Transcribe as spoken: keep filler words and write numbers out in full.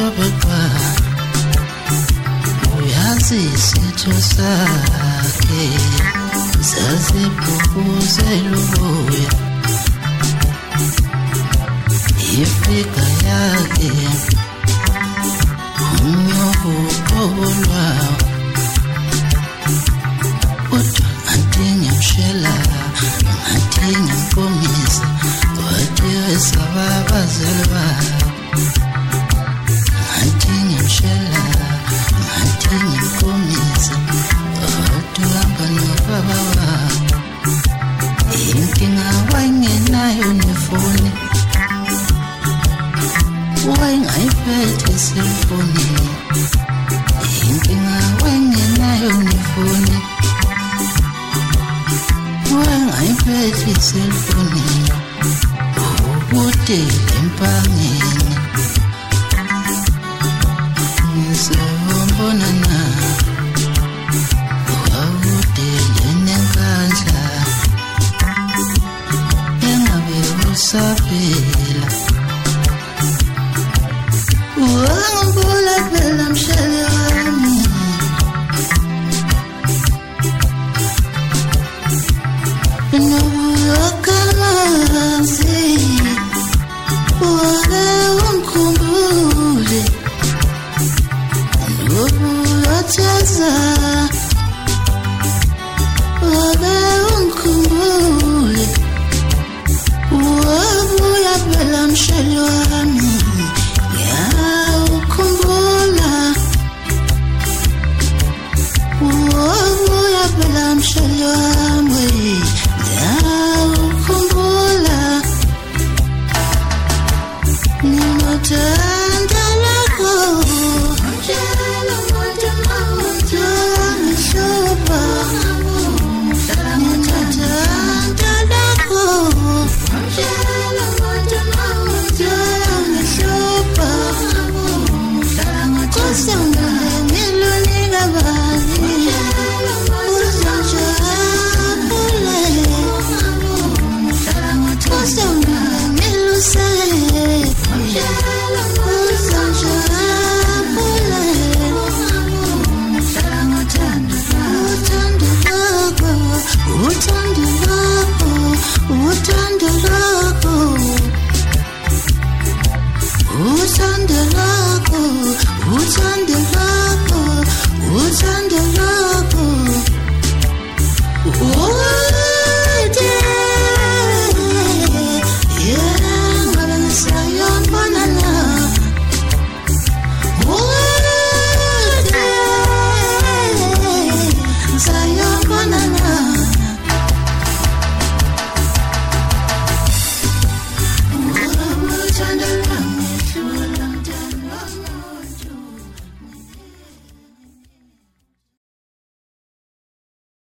tobekwa uyazi isitho sakhe zazibhukuzelubuya ifika yakhe umnyobo obolwayo kodwa antinyamshela antinyamkomisa kodwa sababazali bayo antinyamshela antinyamkomisa kodwa banobaba bayo inkinga wangenayo nefoni wayengayiphethe iselfoni inkinga wangenayo nefoni wayengayiphethe iselfoni ukude empangeni ngizombona na ukude lenenkandla engabe usaphela wangibula phela mshele wami nobuyokamazi wake ungikhumbule nobuyothaza wake ungikhumbule wabuya phela mshele wami ngiyakukhumbula wabuya phela mshele wami ngiyakukhumbula nginothanda lakho mshele wami ngihlupha nginothanda lakho mshele wami ngihlupha kusanga ngilunika bani uzanjabule kusanga ngilusele uzanjabule uthando lwakho uthando lwakho uthando lwakho uthando lwakho